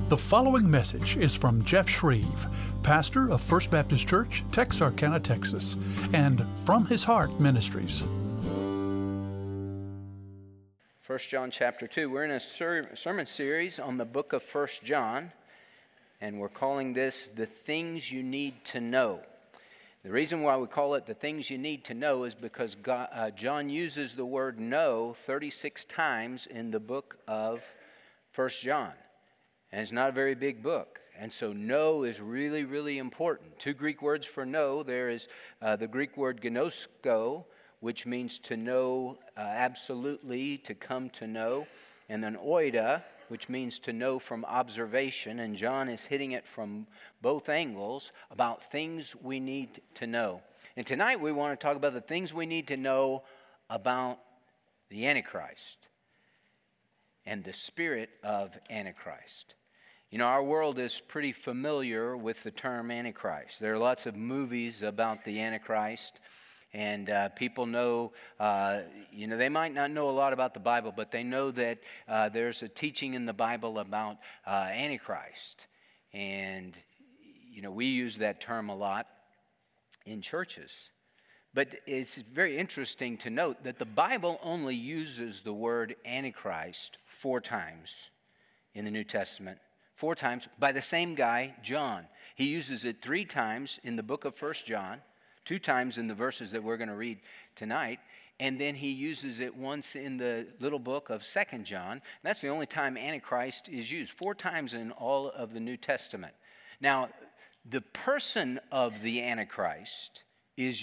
The following message is from Jeff Shreve, pastor of First Baptist Church, Texarkana, Texas, and From His Heart Ministries. 1 John chapter 2. We're in a sermon series on the book of 1 John, and we're calling this The Things You Need to Know. The reason why we call it The Things You Need to Know is because John uses the word know 36 times in the book of 1 John. And it's not a very big book. And so know is really, really important. Two Greek words for know. There is the Greek word gnosko, which means to know absolutely, to come to know. And then oida, which means to know from observation. And John is hitting it from both angles about things we need to know. And tonight we want to talk about the things we need to know about the Antichrist and the spirit of Antichrist. You know, our world is pretty familiar with the term Antichrist. There are lots of movies about the Antichrist, and people know, they might not know a lot about the Bible, but they know that there's a teaching in the Bible about Antichrist. And, we use that term a lot in churches. But it's very interesting to note that the Bible only uses the word Antichrist 4 times in the New Testament. 4 times by the same guy, John. He uses it 3 times in the book of 1 John, 2 times in the verses that we're going to read tonight, and then he uses it once in the little book of 2 John. That's the only time Antichrist is used, 4 times in all of the New Testament. Now, the person of the Antichrist is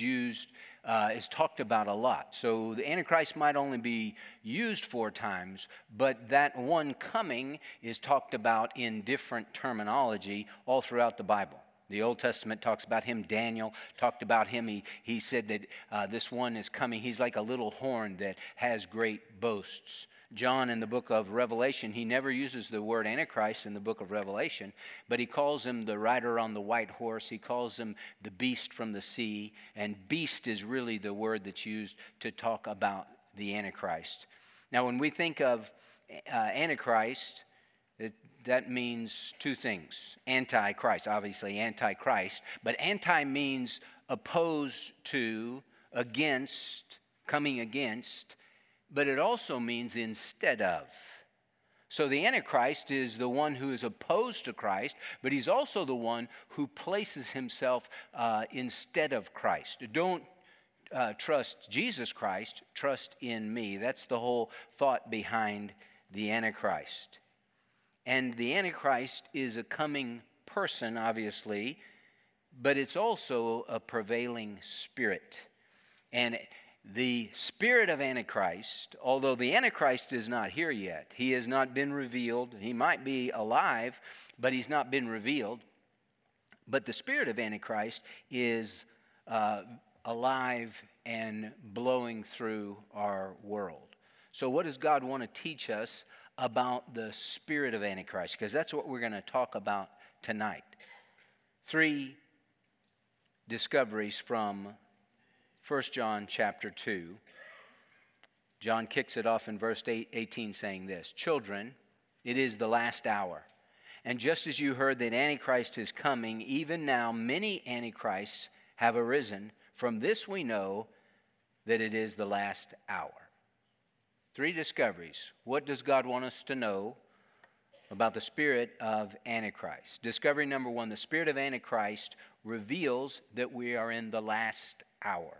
talked about a lot. So the Antichrist might only be used 4 times, but that one coming is talked about in different terminology all throughout the Bible. The Old Testament talks about him. Daniel talked about him. He said that this one is coming. He's like a little horn that has great boasts. John in the book of Revelation, he never uses the word Antichrist in the book of Revelation, but he calls him the rider on the white horse. He calls him the beast from the sea, and beast is really the word that's used to talk about the Antichrist. Now, when we think of Antichrist, that means 2 things. Antichrist, obviously Antichrist, but anti means opposed to, against, coming against, but it also means instead of. So the Antichrist is the one who is opposed to Christ, but he's also the one who places himself instead of Christ. Don't trust Jesus Christ, trust in me. That's the whole thought behind the Antichrist. And the Antichrist is a coming person, obviously, but it's also a prevailing spirit. And the spirit of Antichrist, although the Antichrist is not here yet, he has not been revealed. He might be alive, but he's not been revealed. But the spirit of Antichrist is alive and blowing through our world. So what does God want to teach us about the spirit of Antichrist? Because that's what we're going to talk about tonight. 3 discoveries from 1 John chapter 2. John kicks it off in verse 18 saying this: "Children, it is the last hour. And just as you heard that Antichrist is coming, even now many Antichrists have arisen. From this we know that it is the last hour." 3 discoveries. What does God want us to know about the spirit of Antichrist? Discovery number 1, the spirit of Antichrist reveals that we are in the last hour.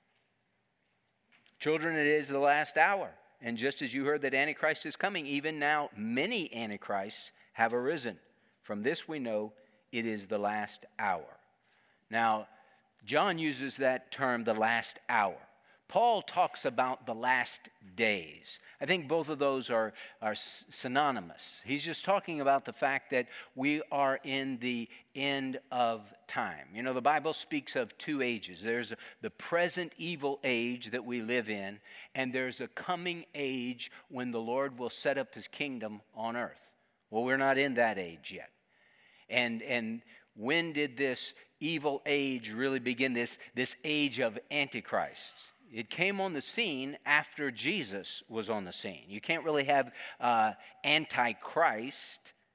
Children, it is the last hour. And just as you heard that Antichrist is coming, even now many Antichrists have arisen. From this we know it is the last hour. Now, John uses that term, the last hour. Paul talks about the last days. I think both of those are synonymous. He's just talking about the fact that we are in the end of time. You know, the Bible speaks of 2 ages. There's the present evil age that we live in, and there's a coming age when the Lord will set up his kingdom on earth. Well, we're not in that age yet. And when did this evil age really begin, this age of Antichrists? It came on the scene after Jesus was on the scene. You can't really have Antichrist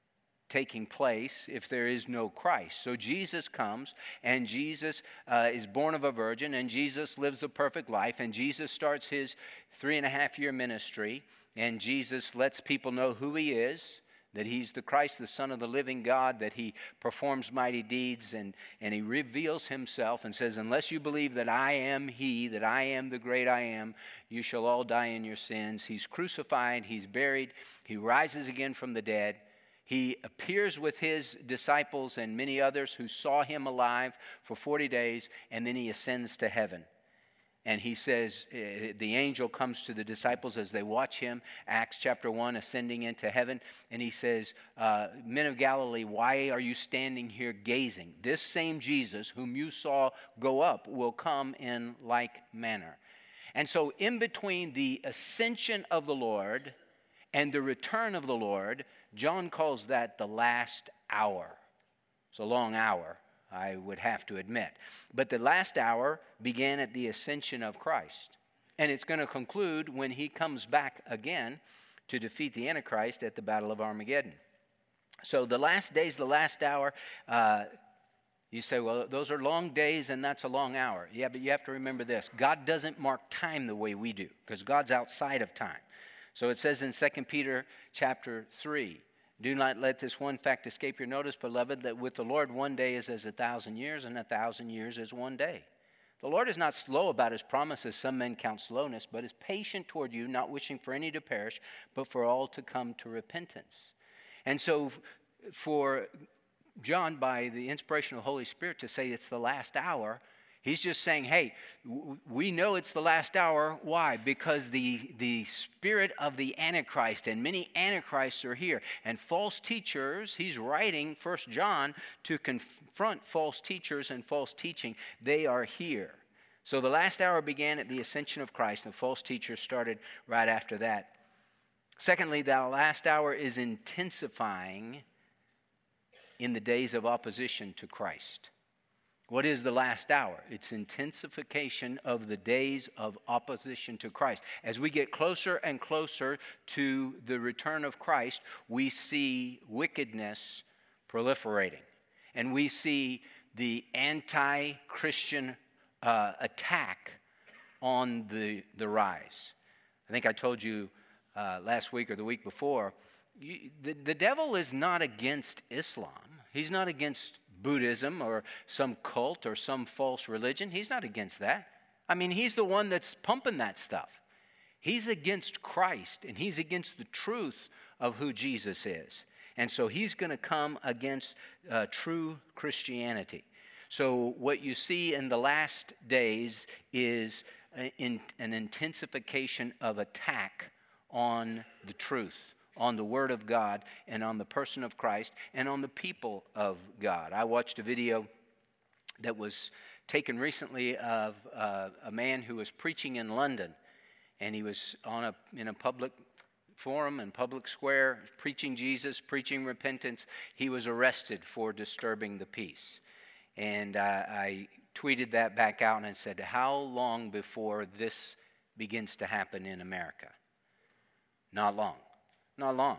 taking place if there is no Christ. So Jesus comes, and Jesus is born of a virgin, and Jesus lives a perfect life, and Jesus starts his 3.5-year ministry, and Jesus lets people know who he is, that he's the Christ, the Son of the living God, that he performs mighty deeds, and he reveals himself and says, unless you believe that I am he, that I am the great I am, you shall all die in your sins. He's crucified, he's buried, he rises again from the dead. He appears with his disciples and many others who saw him alive for 40 days, and then he ascends to heaven. And he says, the angel comes to the disciples as they watch him, Acts chapter 1, ascending into heaven. And he says, men of Galilee, why are you standing here gazing? This same Jesus whom you saw go up will come in like manner. And so in between the ascension of the Lord and the return of the Lord, John calls that the last hour. It's a long hour, I would have to admit. But the last hour began at the ascension of Christ. And it's going to conclude when he comes back again to defeat the Antichrist at the Battle of Armageddon. So the last days, the last hour, you say, well, those are long days and that's a long hour. Yeah, but you have to remember this. God doesn't mark time the way we do, because God's outside of time. So it says in 2 Peter chapter 3, do not let this one fact escape your notice, beloved, that with the Lord 1 day is as 1,000 years, and 1,000 years is 1 day. The Lord is not slow about his promises, some men count slowness, but is patient toward you, not wishing for any to perish, but for all to come to repentance. And so for John, by the inspiration of the Holy Spirit, to say it's the last hour, he's just saying, hey, we know it's the last hour. Why? Because the spirit of the Antichrist, and many Antichrists are here. And false teachers, he's writing 1 John to confront false teachers and false teaching. They are here. So the last hour began at the ascension of Christ, and the false teachers started right after that. Secondly, the last hour is intensifying in the days of opposition to Christ. What is the last hour? It's intensification of the days of opposition to Christ. As we get closer and closer to the return of Christ, we see wickedness proliferating. And we see the anti-Christian attack on the rise. I think I told you last week or the week before, the devil is not against Islam. He's not against Buddhism or some cult or some false religion. He's not against that. I mean, he's the one that's pumping that stuff. He's against Christ, and he's against the truth of who Jesus is. And so he's going to come against true Christianity. So what you see in the last days is an intensification of attack on the truth, on the Word of God, and on the person of Christ, and on the people of God. I watched a video that was taken recently of a man who was preaching in London, and he was in a public forum and public square, preaching Jesus, preaching repentance. He was arrested for disturbing the peace. And I tweeted that back out and said, how long before this begins to happen in America? Not long. Not long.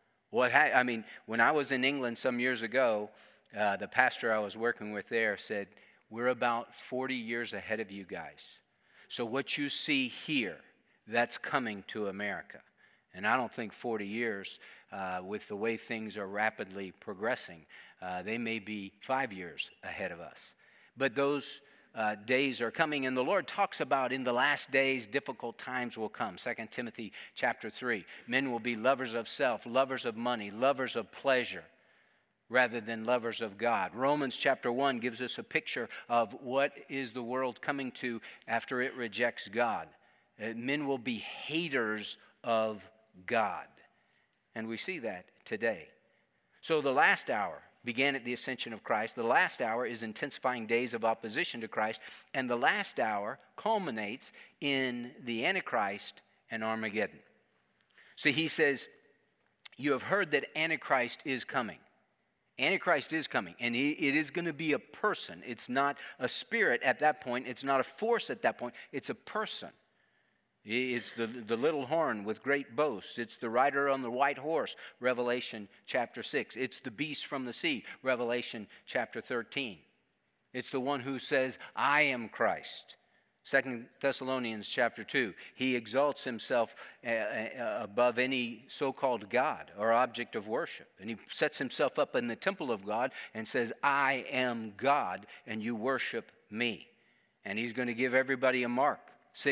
When I was in England some years ago, the pastor I was working with there said, we're about 40 years ahead of you guys. So what you see here, that's coming to America. And I don't think 40 years, with the way things are rapidly progressing, they may be 5 years ahead of us. But those days are coming, and the Lord talks about in the last days difficult times will come. 2 Timothy chapter 3. Men will be lovers of self, lovers of money, lovers of pleasure, rather than lovers of God. Romans chapter 1 gives us a picture of what is the world coming to after it rejects God. Men will be haters of God. And we see that today. So the last hour began at the ascension of Christ. The last hour is intensifying days of opposition to Christ. And the last hour culminates in the Antichrist and Armageddon. So he says, you have heard that Antichrist is coming. Antichrist is coming, and it is going to be a person. It's not a spirit at that point. It's not a force at that point. It's a person. It's the little horn with great boasts. It's the rider on the white horse, Revelation chapter 6. It's the beast from the sea, Revelation chapter 13. It's the one who says, I am Christ. 2 Thessalonians chapter 2. He exalts himself above any so-called God or object of worship. And he sets himself up in the temple of God and says, I am God, and you worship me. And he's going to give everybody a mark.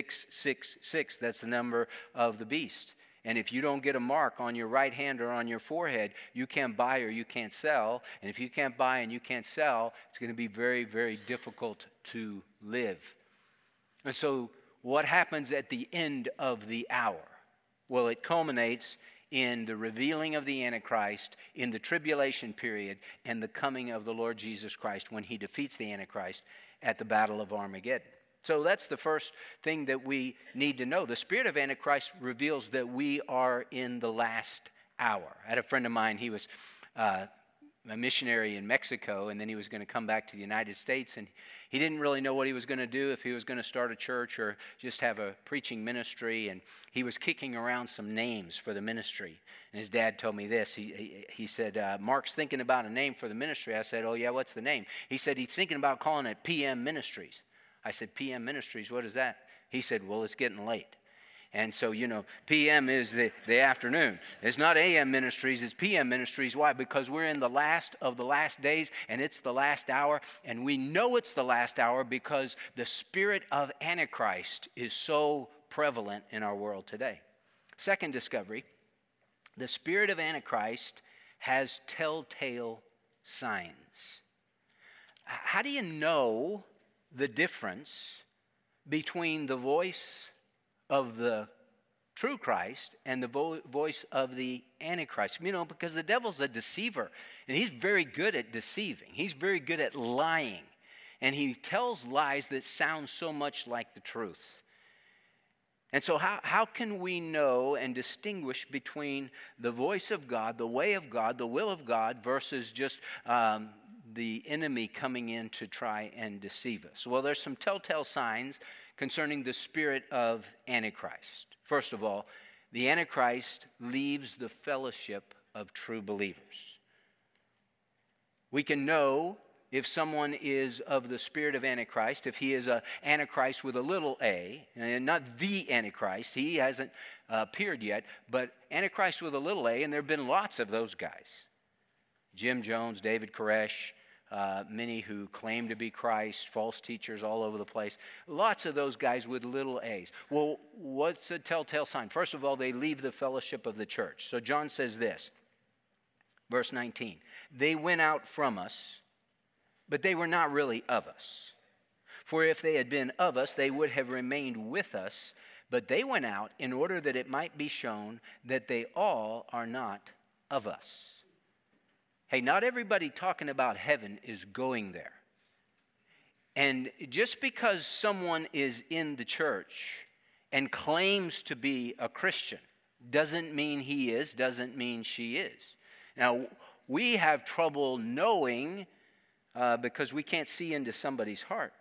666, that's the number of the beast. And if you don't get a mark on your right hand or on your forehead, you can't buy or you can't sell. And if you can't buy and you can't sell, it's going to be very, very difficult to live. And so what happens at the end of the hour? Well, it culminates in the revealing of the Antichrist, in the tribulation period, and the coming of the Lord Jesus Christ when he defeats the Antichrist at the Battle of Armageddon. So that's the first thing that we need to know. The spirit of Antichrist reveals that we are in the last hour. I had a friend of mine, he was a missionary in Mexico, and then he was going to come back to the United States, and he didn't really know what he was going to do, if he was going to start a church or just have a preaching ministry, and he was kicking around some names for the ministry. And his dad told me this. He said, Mark's thinking about a name for the ministry. I said, oh yeah, what's the name? He said he's thinking about calling it PM Ministries. I said, PM Ministries, what is that? He said, well, it's getting late. And so, PM is the afternoon. It's not AM Ministries, it's PM Ministries. Why? Because we're in the last of the last days, and it's the last hour. And we know it's the last hour because the spirit of Antichrist is so prevalent in our world today. Second discovery, the spirit of Antichrist has telltale signs. How do you know the difference between the voice of the true Christ and the voice of the Antichrist? Because the devil's a deceiver, and he's very good at deceiving. He's very good at lying, and he tells lies that sound so much like the truth. And so how can we know and distinguish between the voice of God, the way of God, the will of God, versus just the enemy coming in to try and deceive us? Well, there's some telltale signs concerning the spirit of Antichrist. First of all, the Antichrist leaves the fellowship of true believers. We can know if someone is of the spirit of Antichrist, if he is an Antichrist with a little a, and not the Antichrist. He hasn't appeared yet, but Antichrist with a little a, and there have been lots of those guys. Jim Jones, David Koresh, many who claim to be Christ, false teachers all over the place. Lots of those guys with little a's. Well, what's a telltale sign? First of all, they leave the fellowship of the church. So John says this, verse 19, they went out from us, but they were not really of us. For if they had been of us, they would have remained with us, but they went out in order that it might be shown that they all are not of us. Hey, not everybody talking about heaven is going there. And just because someone is in the church and claims to be a Christian doesn't mean he is, doesn't mean she is. Now, we have trouble knowing because we can't see into somebody's heart.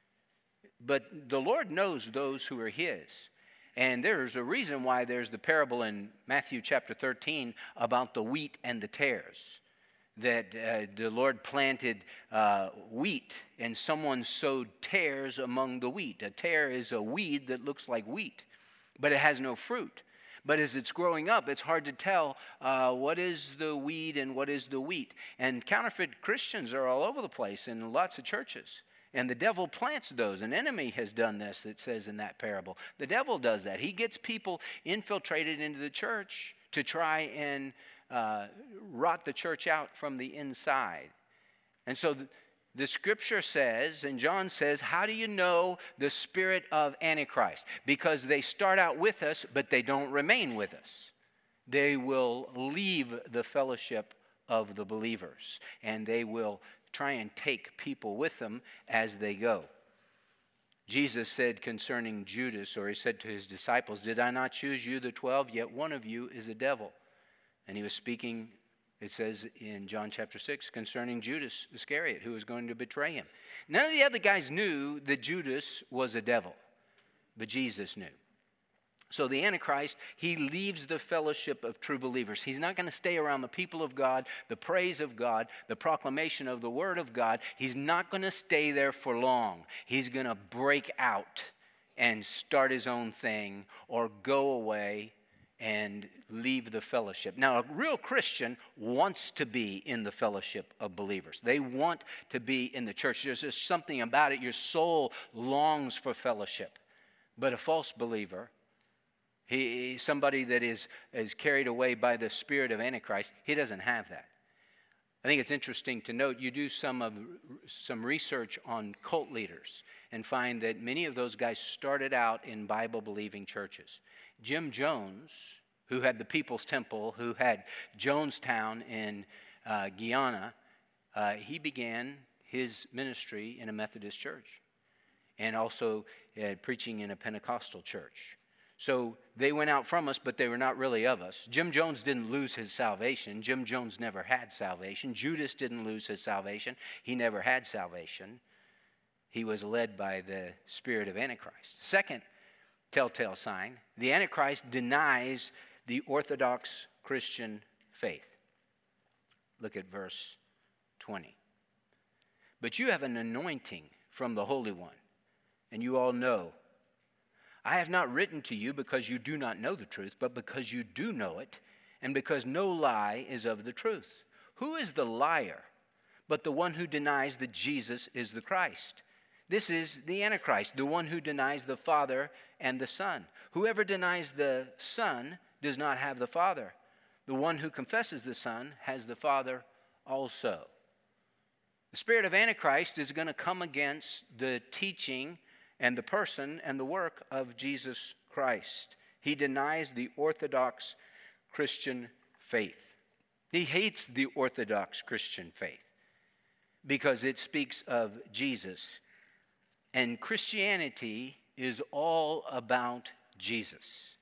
But the Lord knows those who are his. And there's a reason why there's the parable in Matthew chapter 13 about the wheat and the tares. That the Lord planted wheat and someone sowed tares among the wheat. A tare is a weed that looks like wheat, but it has no fruit. But as it's growing up, it's hard to tell what is the weed and what is the wheat. And counterfeit Christians are all over the place in lots of churches. And the devil plants those. An enemy has done this, it says in that parable. The devil does that. He gets people infiltrated into the church to try and rot the church out from the inside. And so the scripture says, and John says, how do you know the spirit of Antichrist? Because they start out with us, but they don't remain with us. They will leave the fellowship of the believers, and they will try and take people with them as they go. Jesus said concerning Judas, or he said to his disciples, did I not choose you, the 12? Yet one of you is a devil. And he was speaking, it says in John chapter 6, concerning Judas Iscariot, who was going to betray him. None of the other guys knew that Judas was a devil, but Jesus knew. So the Antichrist, he leaves the fellowship of true believers. He's not going to stay around the people of God, the praise of God, the proclamation of the word of God. He's not going to stay there for long. He's going to break out and start his own thing or go away and leave the fellowship. Now, a real Christian wants to be in the fellowship of believers. They want to be in the church. There's just something about it. Your soul longs for fellowship. But a false believer, somebody that is carried away by the spirit of Antichrist, he doesn't have that. I think it's interesting to note, you do some research on cult leaders and find that many of those guys started out in Bible-believing churches. Jim Jones, who had the People's Temple, who had Jonestown in Guyana, he began his ministry in a Methodist church and also preaching in a Pentecostal church. So they went out from us, but they were not really of us. Jim Jones didn't lose his salvation. Jim Jones never had salvation. Judas didn't lose his salvation. He never had salvation. He was led by the spirit of Antichrist. Second telltale sign, the Antichrist denies the Orthodox Christian faith. Look at verse 20. But you have an anointing from the Holy One, and you all know. I have not written to you because you do not know the truth, but because you do know it, and because no lie is of the truth. Who is the liar but the one who denies that Jesus is the Christ? This is the Antichrist, the one who denies the Father and the Son. Whoever denies the Son does not have the Father. The one who confesses the Son has the Father also. The spirit of Antichrist is going to come against the teaching and the person and the work of Jesus Christ. He denies the Orthodox Christian faith. He hates the Orthodox Christian faith because it speaks of Jesus. And Christianity is all about Jesus.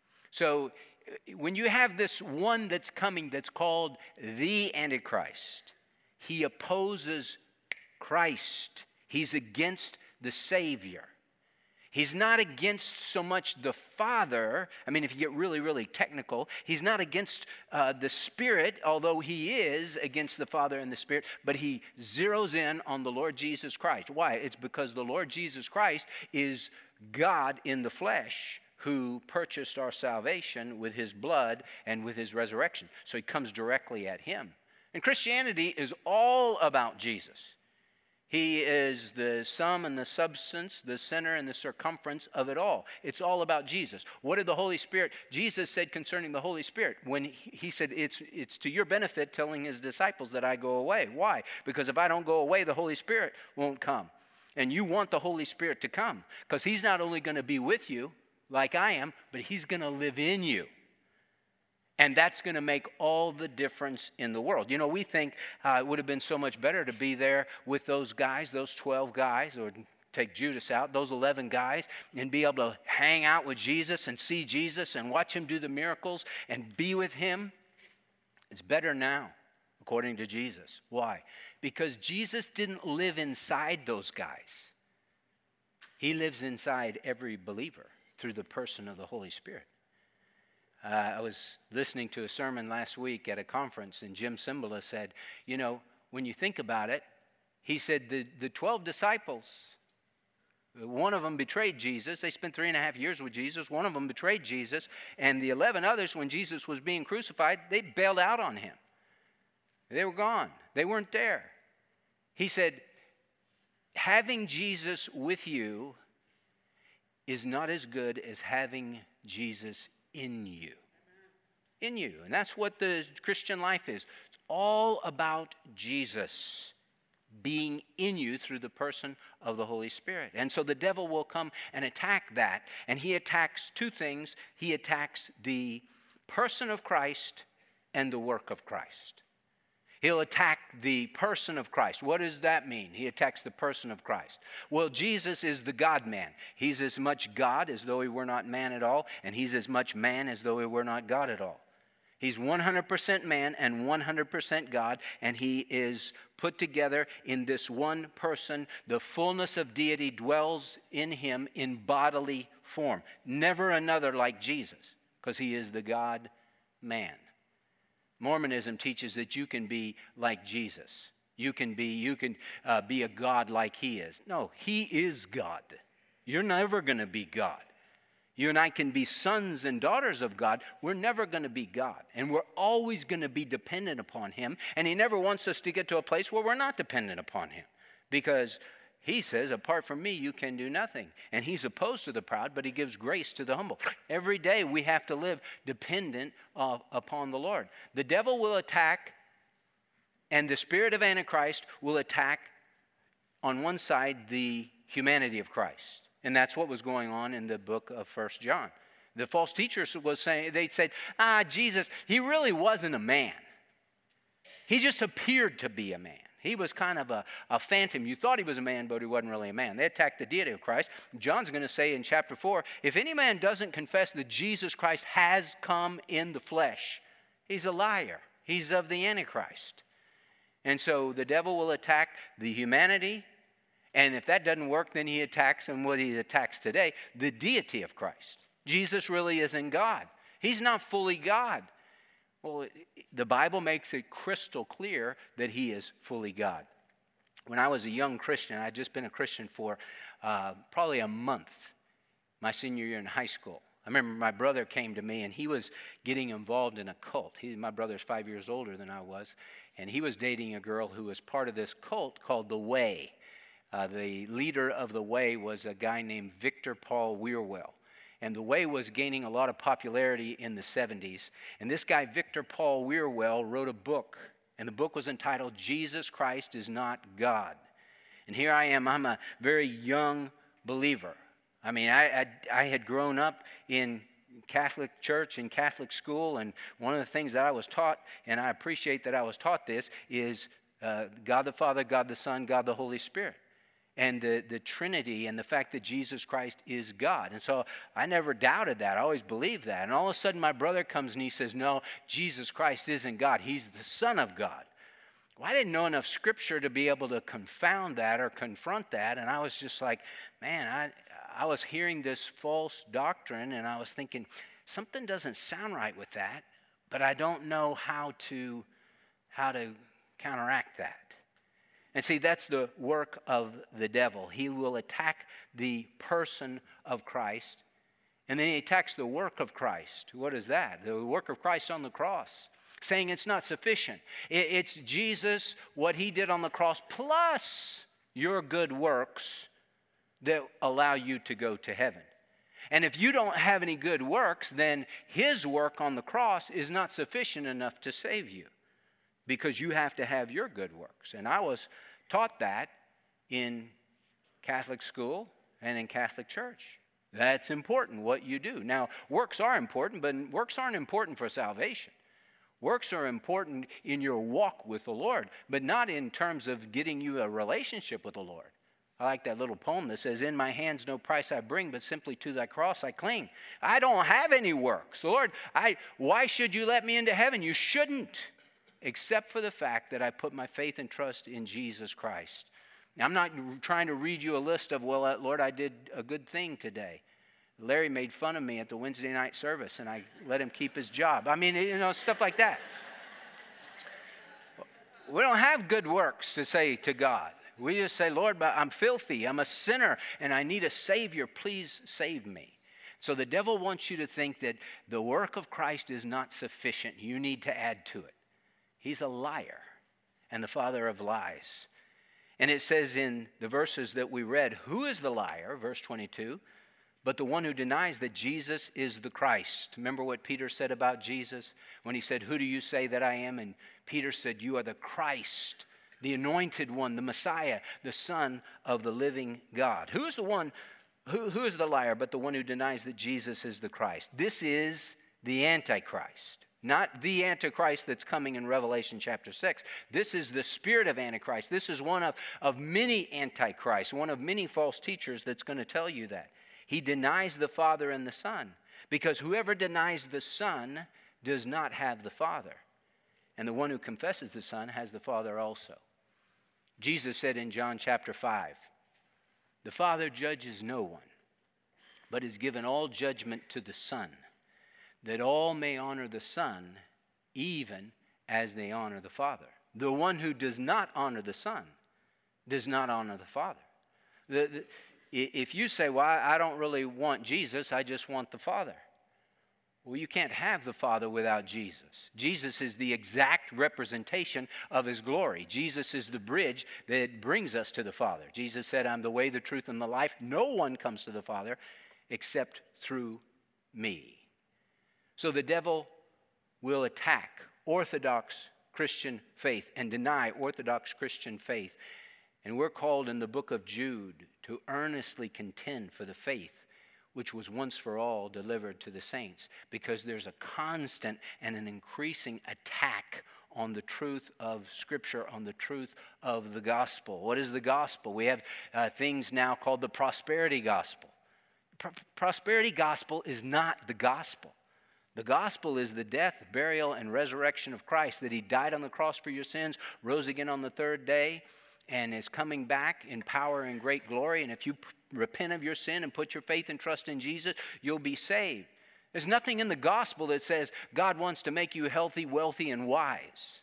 So when you have this one that's coming that's called the Antichrist, he opposes Christ. He's against the Savior. He's not against so much the Father. I mean, if you get really, really technical, he's not against the Spirit, although he is against the Father and the Spirit, but he zeroes in on the Lord Jesus Christ. Why? It's because the Lord Jesus Christ is God in the flesh who purchased our salvation with his blood and with his resurrection. So he comes directly at him. And Christianity is all about Jesus. He is the sum and the substance, the center and the circumference of it all. It's all about Jesus. What did the Holy Spirit, Jesus said concerning the Holy Spirit, when he said, it's to your benefit telling his disciples that I go away. Why? Because if I don't go away, the Holy Spirit won't come. And you want the Holy Spirit to come, because he's not only going to be with you like I am, but he's going to live in you. And that's going to make all the difference in the world. You know, we think it would have been so much better to be there with those guys, those 12 guys, or take Judas out, those 11 guys, and be able to hang out with Jesus and see Jesus and watch him do the miracles and be with him. It's better now, according to Jesus. Why? Because Jesus didn't live inside those guys. He lives inside every believer through the person of the Holy Spirit. I was listening to a sermon last week at a conference, and Jim Cymbala said, you know, when you think about it, he said the 12 disciples, one of them betrayed Jesus. They spent 3.5 years with Jesus. One of them betrayed Jesus. And the 11 others, when Jesus was being crucified, they bailed out on him. They were gone. They weren't there. He said, having Jesus with you is not as good as having Jesus in you. In you. And that's what the Christian life is. It's all about Jesus being in you through the person of the Holy Spirit. And so the devil will come and attack that. And he attacks two things. He attacks the person of Christ and the work of Christ. He'll attack the person of Christ. What does that mean? He attacks the person of Christ. Well, Jesus is the God-man. He's as much God as though he were not man at all, and he's as much man as though he were not God at all. He's 100% man and 100% God, and he is put together in this one person. The fullness of deity dwells in him in bodily form. Never another like Jesus, because he is the God-man. Mormonism teaches that you can be like Jesus. You can be a God like he is. No, he is God. You're never going to be God. You and I can be sons and daughters of God. We're never going to be God. And we're always going to be dependent upon him. And he never wants us to get to a place where we're not dependent upon him. Because he says, apart from me, you can do nothing. And he's opposed to the proud, but he gives grace to the humble. Every day we have to live dependent upon the Lord. The devil will attack, and the spirit of Antichrist will attack on one side the humanity of Christ. And that's what was going on in the book of 1 John. The false teachers was saying, they said, Jesus, he really wasn't a man. He just appeared to be a man. He was kind of a phantom. You thought he was a man, but he wasn't really a man. They attacked the deity of Christ. John's going to say in chapter 4, if any man doesn't confess that Jesus Christ has come in the flesh, he's a liar. He's of the Antichrist. And so the devil will attack the humanity. And if that doesn't work, then he attacks, and what he attacks today, the deity of Christ. Jesus really isn't God. He's not fully God. Well, the Bible makes it crystal clear that he is fully God. When I was a young Christian, I'd just been a Christian for probably a month, my senior year in high school. I remember my brother came to me, and he was getting involved in a cult. My brother's 5 years older than I was, and he was dating a girl who was part of this cult called The Way. The leader of The Way was a guy named Victor Paul Wierwille. And The Way was gaining a lot of popularity in the 70s. And this guy, Victor Paul Wierwille, wrote a book. And the book was entitled, Jesus Christ is Not God. And here I am. I'm a very young believer. I mean, I had grown up in Catholic church and Catholic school. And one of the things that I was taught, and I appreciate that I was taught this, is God the Father, God the Son, God the Holy Spirit. And the Trinity and the fact that Jesus Christ is God. And so I never doubted that. I always believed that. And all of a sudden my brother comes and he says, no, Jesus Christ isn't God. He's the Son of God. Well, I didn't know enough Scripture to be able to confound that or confront that. And I was just like, man, I was hearing this false doctrine, and I was thinking, something doesn't sound right with that, but I don't know how to counteract that. And see, that's the work of the devil. He will attack the person of Christ, and then he attacks the work of Christ. What is that? The work of Christ on the cross, saying it's not sufficient. It's Jesus, what he did on the cross, plus your good works that allow you to go to heaven. And if you don't have any good works, then his work on the cross is not sufficient enough to save you, because you have to have your good works. And I was taught that in Catholic school and in Catholic church. That's important, what you do. Now, works are important, but works aren't important for salvation. Works are important in your walk with the Lord, but not in terms of getting you a relationship with the Lord. I like that little poem that says, in my hands no price I bring, but simply to thy cross I cling. I don't have any works. Lord, why should you let me into heaven? You shouldn't, except for the fact that I put my faith and trust in Jesus Christ. Now, I'm not trying to read you a list of, well, Lord, I did a good thing today. Larry made fun of me at the Wednesday night service, and I let him keep his job. I mean, stuff like that. We don't have good works to say to God. We just say, Lord, but I'm filthy, I'm a sinner, and I need a Savior. Please save me. So the devil wants you to think that the work of Christ is not sufficient. You need to add to it. He's a liar and the father of lies. And it says in the verses that we read, who is the liar, verse 22, but the one who denies that Jesus is the Christ. Remember what Peter said about Jesus when he said, who do you say that I am? And Peter said, you are the Christ, the anointed one, the Messiah, the Son of the living God. Who is the one, who is the liar but the one who denies that Jesus is the Christ? This is the Antichrist. Not the Antichrist that's coming in Revelation chapter 6. This is the spirit of Antichrist. This is one of many Antichrists, one of many false teachers that's going to tell you that. He denies the Father and the Son, because whoever denies the Son does not have the Father, and the one who confesses the Son has the Father also. Jesus said in John chapter 5, the Father judges no one, but has given all judgment to the Son, that all may honor the Son, even as they honor the Father. The one who does not honor the Son does not honor the Father. If you say, well, I don't really want Jesus, I just want the Father. Well, you can't have the Father without Jesus. Jesus is the exact representation of his glory. Jesus is the bridge that brings us to the Father. Jesus said, I'm the way, the truth, and the life. No one comes to the Father except through me. So the devil will attack Orthodox Christian faith and deny Orthodox Christian faith. And we're called in the book of Jude to earnestly contend for the faith which was once for all delivered to the saints, because there's a constant and an increasing attack on the truth of Scripture, on the truth of the gospel. What is the gospel? We have things now called the prosperity gospel. Prosperity gospel is not the gospel. The gospel is the death, burial, and resurrection of Christ, that he died on the cross for your sins, rose again on the third day, and is coming back in power and great glory. And if you repent of your sin and put your faith and trust in Jesus, you'll be saved. There's nothing in the gospel that says God wants to make you healthy, wealthy, and wise.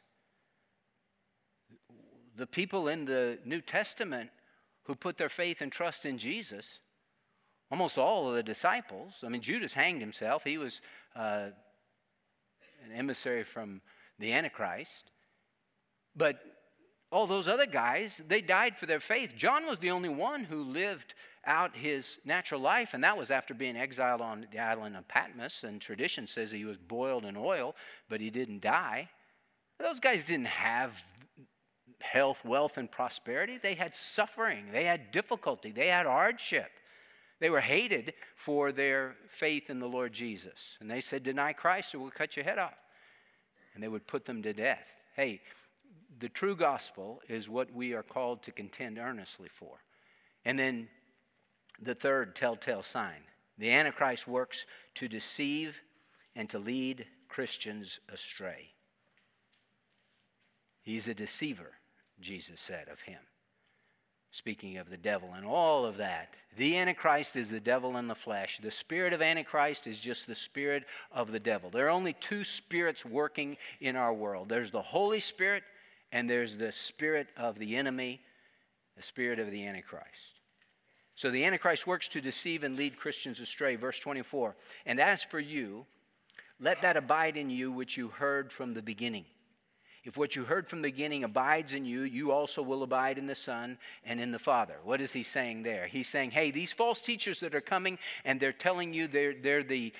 The people in the New Testament who put their faith and trust in Jesus, almost all of the disciples, I mean, Judas hanged himself. He was an emissary from the Antichrist. But all those other guys, they died for their faith. John was the only one who lived out his natural life, and that was after being exiled on the island of Patmos, and tradition says he was boiled in oil, but he didn't die. Those guys didn't have health, wealth, and prosperity. They had suffering. They had difficulty. They had hardship. They were hated for their faith in the Lord Jesus. And they said, deny Christ or we'll cut your head off. And they would put them to death. Hey, the true gospel is what we are called to contend earnestly for. And then the third telltale sign. The Antichrist works to deceive and to lead Christians astray. He's a deceiver, Jesus said of him. Speaking of the devil and all of that, the Antichrist is the devil in the flesh. The spirit of Antichrist is just the spirit of the devil. There are only two spirits working in our world. There's the Holy Spirit, and there's the spirit of the enemy, the spirit of the Antichrist. So the Antichrist works to deceive and lead Christians astray. Verse 24, and as for you, let that abide in you which you heard from the beginning. If what you heard from the beginning abides in you, you also will abide in the Son and in the Father. What is he saying there? He's saying, hey, these false teachers that are coming and they're telling you they're the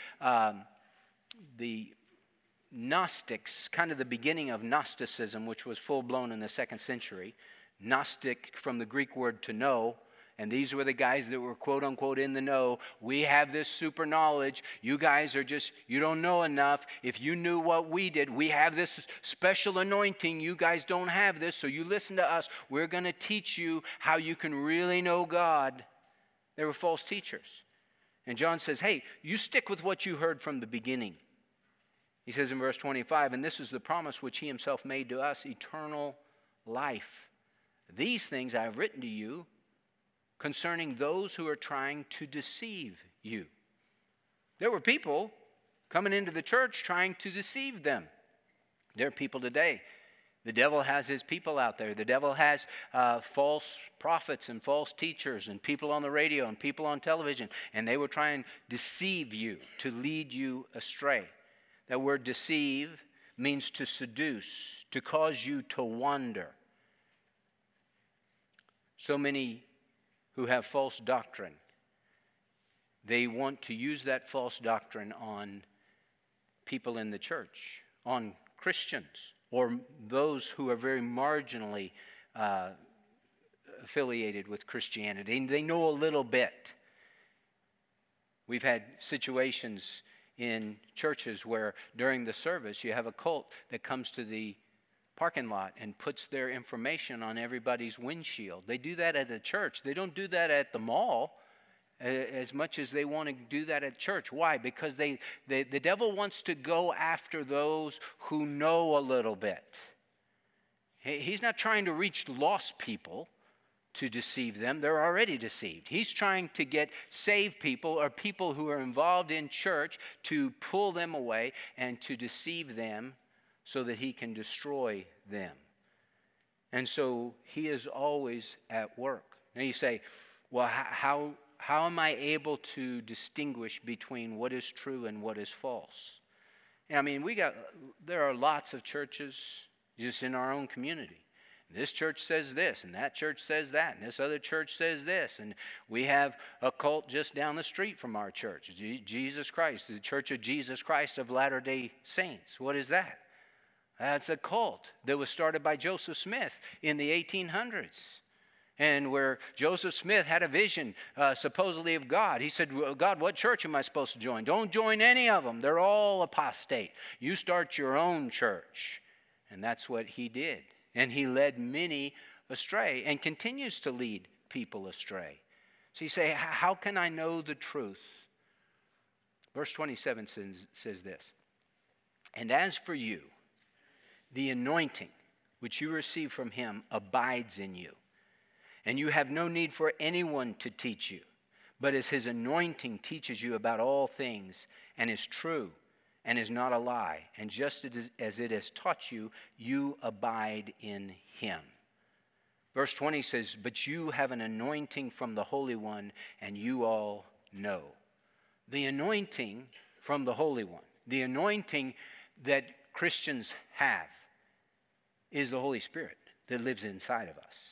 Gnostics, kind of the beginning of Gnosticism, which was full-blown in the 2nd century. Gnostic from the Greek word to know. And these were the guys that were quote-unquote in the know. We have this super knowledge. You guys are just, you don't know enough. If you knew what we did, we have this special anointing. You guys don't have this, so you listen to us. We're going to teach you how you can really know God. They were false teachers. And John says, hey, you stick with what you heard from the beginning. He says in verse 25, and this is the promise which he himself made to us, eternal life. These things I have written to you concerning those who are trying to deceive you. There were people coming into the church trying to deceive them. There are people today. The devil has his people out there. The devil has false prophets and false teachers and people on the radio and people on television, and they will try and deceive you, to lead you astray. That word deceive means to seduce, to cause you to wander. So many who have false doctrine, they want to use that false doctrine on people in the church, on Christians, or those who are very marginally affiliated with Christianity. They know a little bit. We've had situations in churches where during the service you have a cult that comes to the parking lot and puts their information on everybody's windshield. They do that at the church. They don't do that at the mall. as much as they want to do that at church. Why? Because the devil wants to go after those who know a little bit. He's not trying to reach lost people to deceive them. They're already deceived. He's trying to get saved people or people who are involved in church to pull them away and to deceive them so that he can destroy them. And so he is always at work. Now you say, well, how am I able to distinguish between what is true and what is false? I mean, there are lots of churches just in our own community. This church says this, and that church says that, and this other church says this. And we have a cult just down the street from our church, Jesus Christ, the Church of Jesus Christ of Latter-day Saints. What is that? That's a cult that was started by Joseph Smith in the 1800s. And where Joseph Smith had a vision, supposedly of God. He said, well, God, what church am I supposed to join? Don't join any of them. They're all apostate. You start your own church. And that's what he did. And he led many astray and continues to lead people astray. So you say, how can I know the truth? Verse 27 says this. And as for you, the anointing which you receive from him abides in you. And you have no need for anyone to teach you, but as his anointing teaches you about all things and is true and is not a lie, and just as it has taught you, you abide in him. Verse 20 says, but you have an anointing from the Holy One, and you all know. The anointing from the Holy One, the anointing that Christians have, is the Holy Spirit that lives inside of us.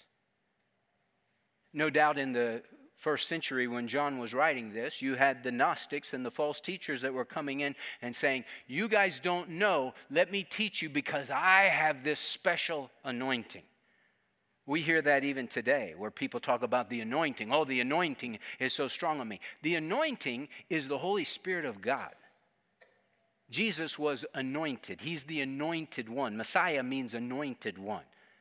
No doubt in the first century when John was writing this, you had the Gnostics and the false teachers that were coming in and saying, you guys don't know, let me teach you because I have this special anointing. We hear that even today where people talk about the anointing. Oh, the anointing is so strong on me. The anointing is the Holy Spirit of God. Jesus was anointed. He's the anointed one. Messiah means anointed one.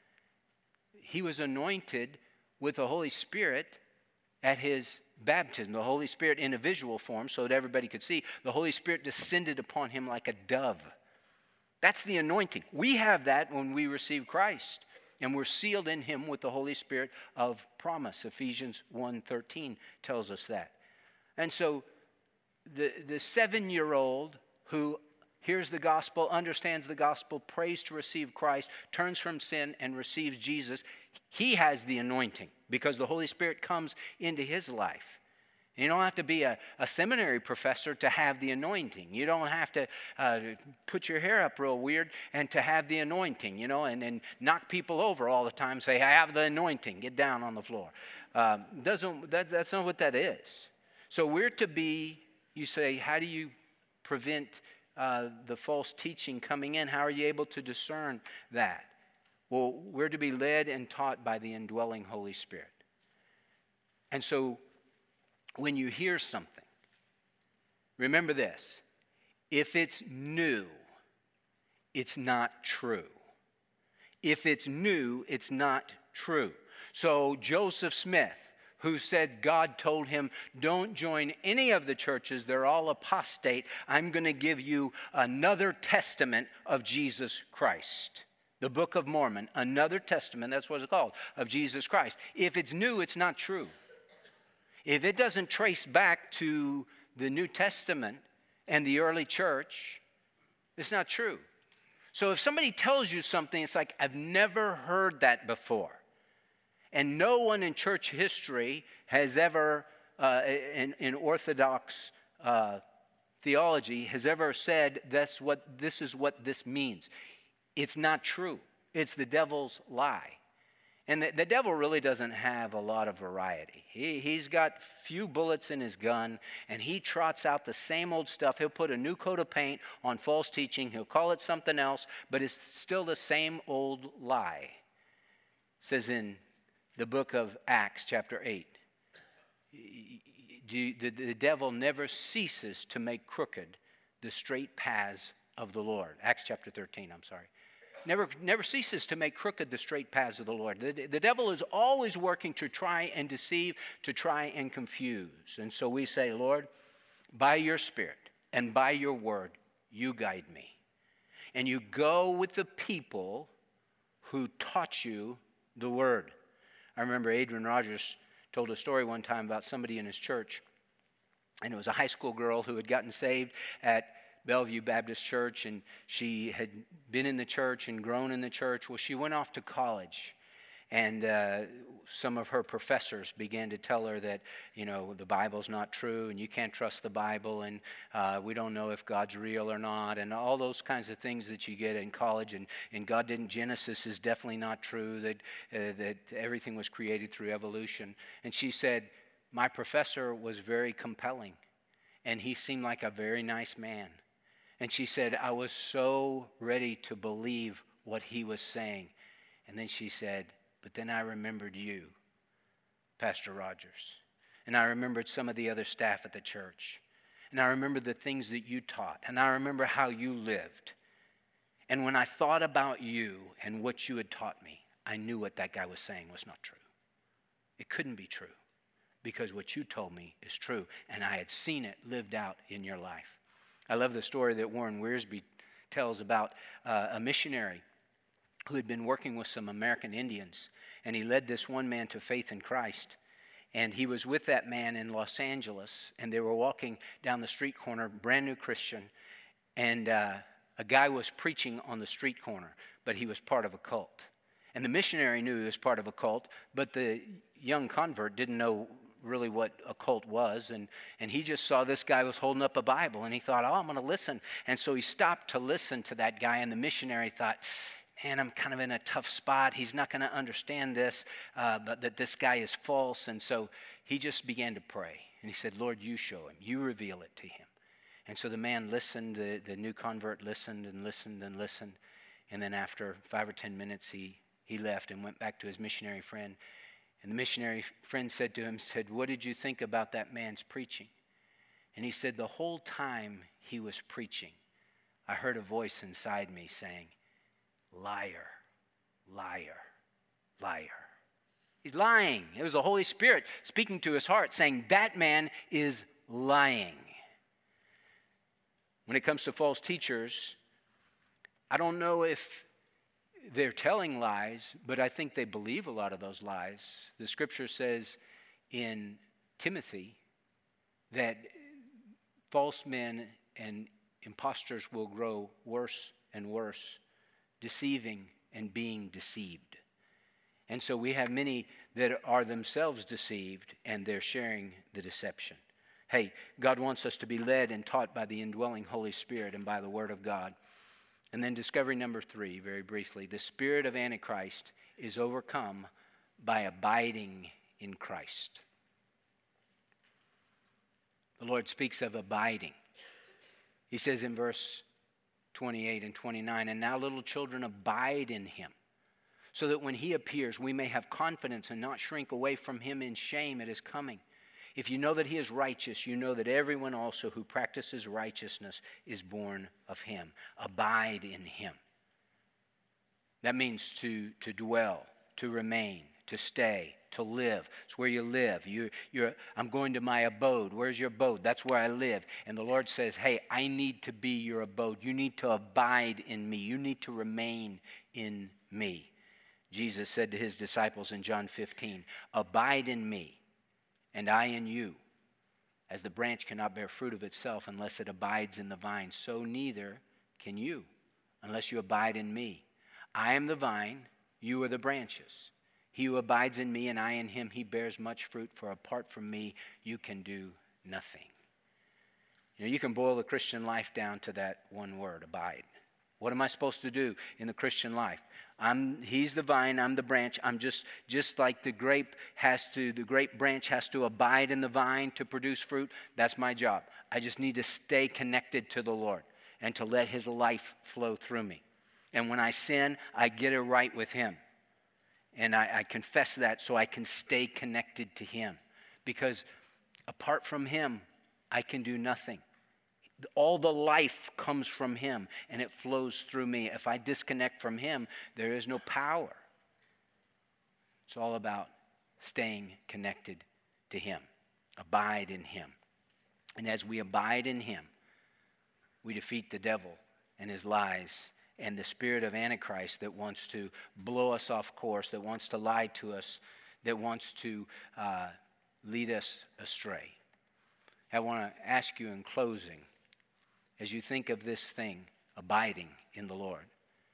He was anointed with the Holy Spirit at his baptism. The Holy Spirit in a visual form so that everybody could see. The Holy Spirit descended upon him like a dove. That's the anointing. We have that when we receive Christ. And we're sealed in him with the Holy Spirit of promise. Ephesians 1:13 tells us that. And so the 7-year-old who hears the gospel, understands the gospel, prays to receive Christ, turns from sin and receives Jesus, he has the anointing because the Holy Spirit comes into his life. You don't have to be a seminary professor to have the anointing. You don't have to put your hair up real weird and to have the anointing, and knock people over all the time, say, I have the anointing, get down on the floor. That's not what that is. So we're to be, you say, how do you prevent the false teaching coming in? How are you able to discern that? Well, we're to be led and taught by the indwelling Holy Spirit. And so when you hear something, remember this. If it's new, it's not true. If it's new, it's not true. So Joseph Smith, who said God told him, don't join any of the churches, they're all apostate. I'm going to give you another testament of Jesus Christ. The Book of Mormon, another testament, that's what it's called, of Jesus Christ. If it's new, it's not true. If it doesn't trace back to the New Testament and the early church, it's not true. So if somebody tells you something, it's like, I've never heard that before. And no one in church history has ever, in Orthodox theology, has ever said this is what this means. It's not true. It's the devil's lie. And the devil really doesn't have a lot of variety. He's got few bullets in his gun, and he trots out the same old stuff. He'll put a new coat of paint on false teaching. He'll call it something else, but it's still the same old lie. It says in the book of Acts, chapter 8, the devil never ceases to make crooked the straight paths of the Lord. Acts chapter 13, I'm sorry. never ceases to make crooked the straight paths of the Lord. The devil is always working to try and deceive, to try and confuse. And so we say, Lord, by your Spirit and by your word, you guide me. And you go with the people who taught you the word. I remember Adrian Rogers told a story one time about somebody in his church, and it was a high school girl who had gotten saved at Bellevue Baptist Church, and she had been in the church and grown in the church. Well, she went off to college, and some of her professors began to tell her that, the Bible's not true, and you can't trust the Bible, and we don't know if God's real or not, and all those kinds of things that you get in college, and God didn't, Genesis is definitely not true, that everything was created through evolution. And she said, my professor was very compelling, and he seemed like a very nice man. And she said, I was so ready to believe what he was saying. And then she said, but then I remembered you, Pastor Rogers. And I remembered some of the other staff at the church. And I remembered the things that you taught. And I remember how you lived. And when I thought about you and what you had taught me, I knew what that guy was saying was not true. It couldn't be true, because what you told me is true. And I had seen it lived out in your life. I love the story that Warren Wiersbe tells about a missionary who had been working with some American Indians, and he led this one man to faith in Christ. And he was with that man in Los Angeles, and they were walking down the street corner, brand new Christian, and a guy was preaching on the street corner, but he was part of a cult. And the missionary knew he was part of a cult, but the young convert didn't know really what a cult was, and he just saw this guy was holding up a Bible, and he thought, I'm going to listen. And so he stopped to listen to that guy, and the missionary thought, man, I'm kind of in a tough spot. He's not going to understand this, but that this guy is false. And so he just began to pray, and he said, Lord, you show him. You reveal it to him. And so the man listened, the new convert listened and listened and listened, and then after 5 or 10 minutes, he left and went back to his missionary friend. And the missionary friend said to him, what did you think about that man's preaching? And he said, the whole time he was preaching, I heard a voice inside me saying, liar, liar, liar. He's lying. It was the Holy Spirit speaking to his heart, saying, that man is lying. When it comes to false teachers, I don't know if they're telling lies, but I think they believe a lot of those lies. The scripture says in Timothy that false men and impostors will grow worse and worse, deceiving and being deceived. And so we have many that are themselves deceived, and they're sharing the deception. Hey, God wants us to be led and taught by the indwelling Holy Spirit and by the Word of God. And then discovery number 3, very briefly, the spirit of Antichrist is overcome by abiding in Christ. The Lord speaks of abiding. He says in verse 28 and 29, and now little children, abide in him, so that when he appears, we may have confidence and not shrink away from him in shame at his coming. If you know that he is righteous, you know that everyone also who practices righteousness is born of him. Abide in him. That means to dwell, to remain, to stay, to live. It's where you live. I'm going to my abode. Where's your abode? That's where I live. And the Lord says, hey, I need to be your abode. You need to abide in me. You need to remain in me. Jesus said to his disciples in John 15, abide in me, and I in you. As the branch cannot bear fruit of itself unless it abides in the vine, so neither can you unless you abide in me. I am the vine, you are the branches. He who abides in me and I in him, he bears much fruit, for apart from me, you can do nothing. You can boil the Christian life down to that one word, abide. What am I supposed to do in the Christian life? He's the vine, I'm the branch. I'm just like the grape branch has to abide in the vine to produce fruit. That's my job. I just need to stay connected to the Lord and to let his life flow through me. And when I sin, I get it right with him. And I confess that so I can stay connected to him. Because apart from him, I can do nothing. All the life comes from him, and it flows through me. If I disconnect from him, there is no power. It's all about staying connected to him. Abide in him. And as we abide in him, we defeat the devil and his lies and the spirit of Antichrist that wants to blow us off course, that wants to lie to us, that wants to lead us astray. I want to ask you in closing, as you think of this thing, abiding in the Lord,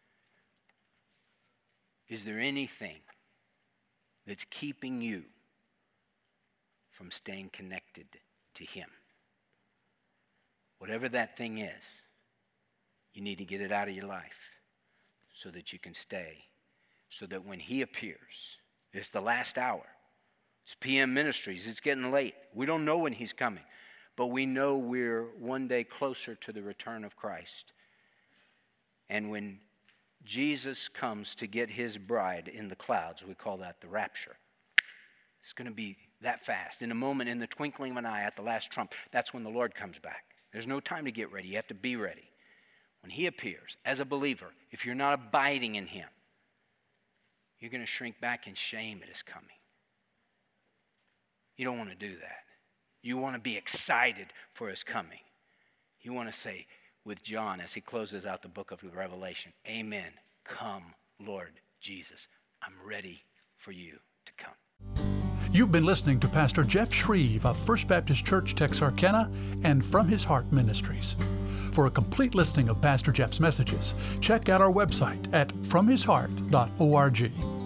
is there anything that's keeping you from staying connected to him? Whatever that thing is, you need to get it out of your life so that you can stay, so that when he appears, it's the last hour. It's PM Ministries. It's getting late. We don't know when he's coming, but we know we're one day closer to the return of Christ. And when Jesus comes to get his bride in the clouds, we call that the rapture. It's going to be that fast. In a moment, in the twinkling of an eye, at the last trump, that's when the Lord comes back. There's no time to get ready. You have to be ready. When he appears, as a believer, if you're not abiding in him, you're going to shrink back in shame at his coming. You don't want to do that. You want to be excited for his coming. You want to say with John as he closes out the book of Revelation, Amen. Come, Lord Jesus. I'm ready for you to come. You've been listening to Pastor Jeff Shreve of First Baptist Church, Texarkana, and From His Heart Ministries. For a complete listing of Pastor Jeff's messages, check out our website at fromhisheart.org.